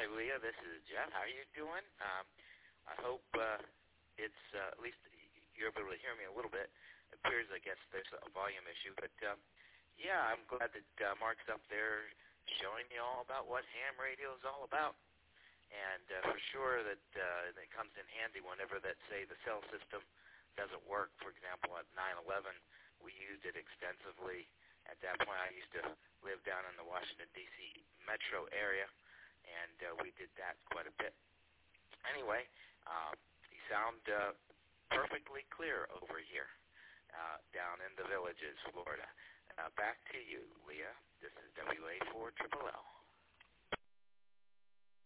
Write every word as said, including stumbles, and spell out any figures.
Hi, Leah. This is Jeff. How are you doing? Um, I hope uh, it's uh, at least you're able to hear me a little bit. It appears, I guess, there's a volume issue. But, um, yeah, I'm glad that uh, Mark's up there showing you all about what ham radio is all about. And uh, for sure that uh, it comes in handy whenever that, say, the cell system doesn't work. For example, at nine eleven, we used it extensively. At that point, I used to live down in the Washington, D C metro area, and uh, we did that quite a bit. Anyway, uh, you sound uh, perfectly clear over here uh, down in the Villages, Florida. Uh, back to you, Leah. This is W A four L L.